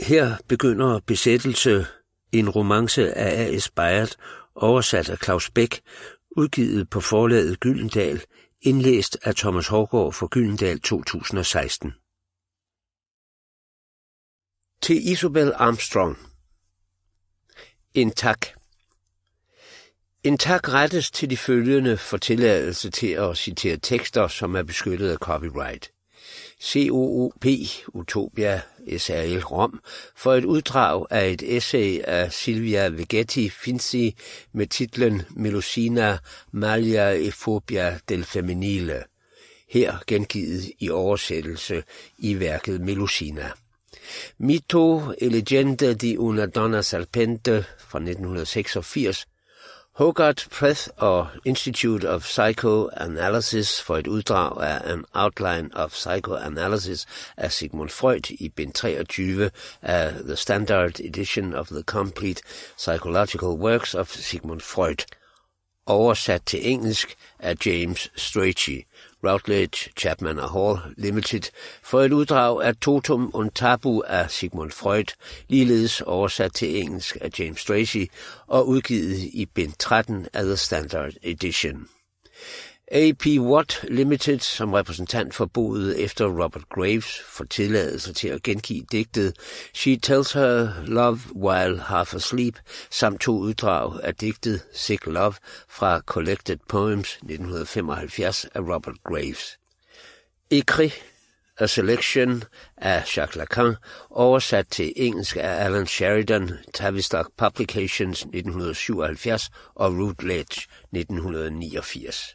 Her begynder Besættelse, en romance af A.S. Byatt, oversat af Claus Bech, udgivet på forlaget Gyldendal, indlæst af Thomas Hougaard for Gyldendal 2016. Til Isobel Armstrong. En tak. En tak rettes til de følgende for tilladelse til at citere tekster, som er beskyttet af copyright. COOP, Utopia, SRL Rom, for et uddrag af et essay af Silvia Vegetti Finzi med titlen Melusina Maglia e Phobia del Femminile, her gengivet i oversættelse i værket Melusina. Mito e leggende di una donna serpente fra 1986, Hogarth Press og Institute of Psychoanalysis for et uddrag af An Outline of Psychoanalysis af Sigmund Freud i bind 23 af The Standard Edition of the Complete Psychological Works of Sigmund Freud, oversat til engelsk af James Strachey, Routledge, Chapman & Hall Limited, for et uddrag af Totum und Tabu af Sigmund Freud, ligeledes oversat til engelsk af James Strachey og udgivet i bind 13 af The Standard Edition. A.P. Watt Limited, som repræsentant for boet efter Robert Graves, for tilladelse til at gengive digtet She Tells Her Love While Half Asleep, samt 2 uddrag af digtet Sick Love fra Collected Poems 1975 af Robert Graves. Écrit, A Selection af Jacques Lacan, oversat til engelsk af Alan Sheridan, Tavistock Publications 1977 og Routledge 1989.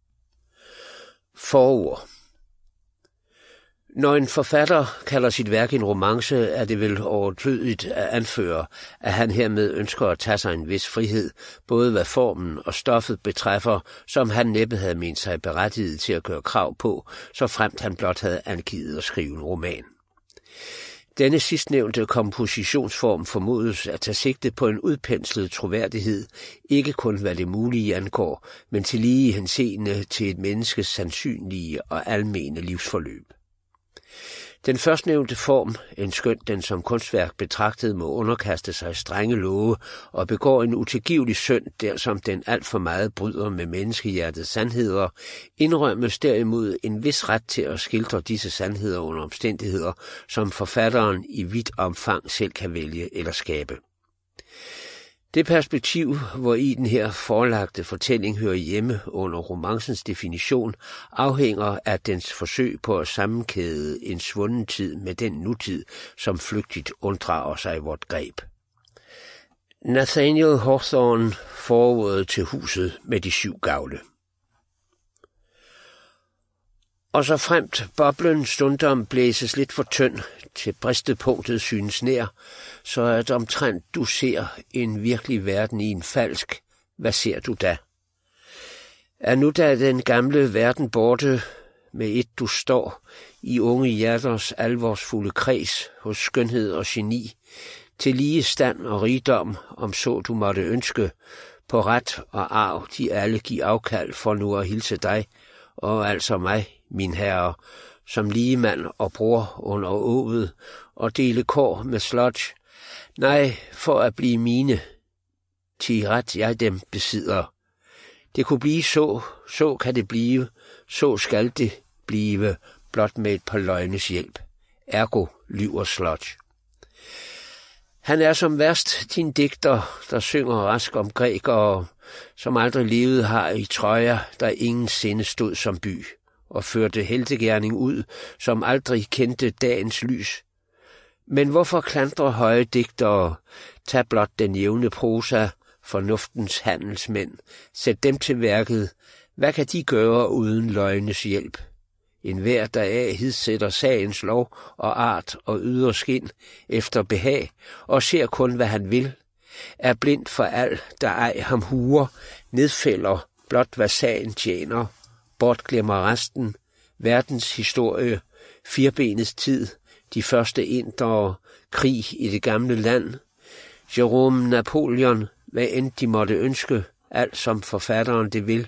Forord. Når en forfatter kalder sit værk en romance, er det vel overflødigt at anføre, at han hermed ønsker at tage sig en vis frihed, både hvad formen og stoffet betræffer, som han næppe havde ment sig berettiget til at gøre krav på, så fremt han blot havde angivet at skrive en roman. Denne sidstnævnte kompositionsform formodes at tage sigte på en udpenslet troværdighed, ikke kun hvad det mulige angår, men tillige henseende til et menneskes sandsynlige og almene livsforløb. Den førstnævnte form, en skønt den som kunstværk betragtet må underkaste sig strenge love og begår en utilgivelig synd, der som den alt for meget bryder med menneskehjertets sandheder, indrømmes derimod en vis ret til at skildre disse sandheder under omstændigheder, som forfatteren i vidt omfang selv kan vælge eller skabe. Det perspektiv, hvor i den her forelagte fortælling hører hjemme under romancens definition, afhænger af dens forsøg på at sammenkæde en svunden tid med den nutid, som flygtigt unddrager sig vort greb. Nathaniel Hawthorne, forordet til Huset med de 7 gavle. Og så fremt boblen stundom blæses lidt for tynd, til bristepunktet synes nær, så at omtrent du ser en virkelig verden i en falsk. Hvad ser du da? Er nu da den gamle verden borte, med et du står, i unge hjerters alvorsfulde kreds, hos skønhed og geni, til lige stand og rigdom, om så du måtte ønske, på ret og arv de alle give afkald for nu at hilse dig, og altså mig, min herre, som ligemand og bror under åvet, og dele kår med sludge. Nej, for at blive mine, til ret jeg dem besidder. Det kunne blive så kan det blive, så skal det blive, blot med et par løgnes hjælp. Ergo lyver sludge. Han er som værst din digter, der synger rask om grækere, som aldrig levede har i trøjer, der ingen sinde stod som by, og førte heltegerning ud, som aldrig kendte dagens lys. Men hvorfor klandre høje digtere? Tag blot den jævne prosa, fornuftens handelsmænd. Sæt dem til værket. Hvad kan de gøre uden løgnes hjælp? En hver deraf hidsætter sagens lov og art og yder skin efter behag, og ser kun, hvad han vil, er blind for al, der ej ham huer, nedfælder blot, hvad sagen tjener, bortglemmer resten, verdens historie, firbenets tid, de første indere, krig i det gamle land, Jerome Napoleon, hvad end de måtte ønske, alt som forfatteren det vil,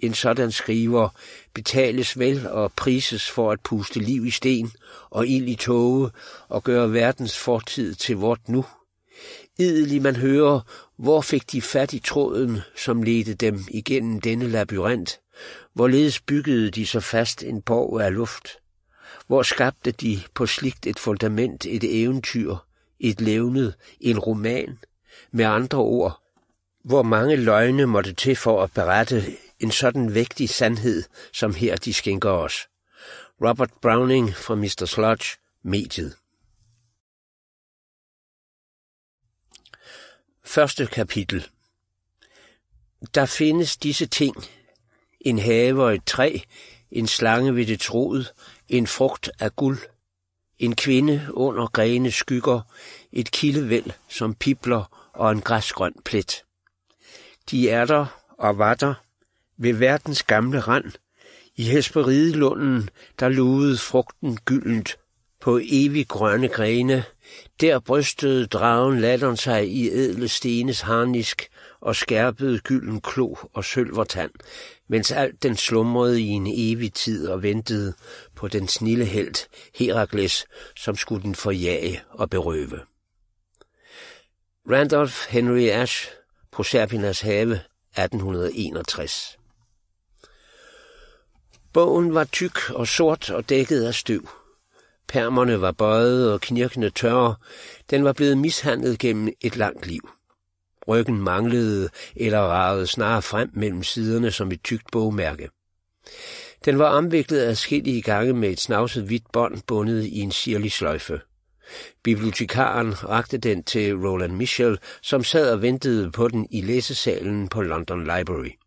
en sådan skriver betales vel og prises for at puste liv i sten og ild i tåge og gøre verdens fortid til vort nu. Idelig man hører, hvor fik de fat i tråden, som ledte dem igennem denne labyrint? Hvorledes byggede de så fast en borg af luft? Hvor skabte de på sligt et fundament, et eventyr, et levnet, en roman? Med andre ord, hvor mange løgne måtte til for at berette en sådan vægtig sandhed, som her de skænker os. Robert Browning fra Mr. Sludge, Mediet. Første kapitel. Der findes disse ting: en have og et træ, en slange ved dets rod, en frugt af guld, en kvinde under grene skygger, et kildevæld som pibler og en græsgrøn plet. De er der og var der ved verdens gamle rand, i Hesperidelunden, der lugede frugten gyldent på evig grønne grene. Der brystede dragen latteren sig i ædle stenes harnisk og skærpede gylden klo og sølvertand, mens alt den slumrede i en evig tid og ventede på den snilde helt Herakles, som skulle den forjage og berøve. Randolph Henry Ash, Proserpinas have, 1861. Bogen var tyk og sort og dækket af støv. Permerne var bøjede og knirkende tørre. Den var blevet mishandlet gennem et langt liv. Ryggen manglede eller ragede snarere frem mellem siderne som et tykt bogmærke. Den var omviklet adskillige gange med et snavset hvidt bånd bundet i en sirlig sløjfe. Bibliotekaren rakte den til Roland Michel, som sad og ventede på den i læsesalen på London Library.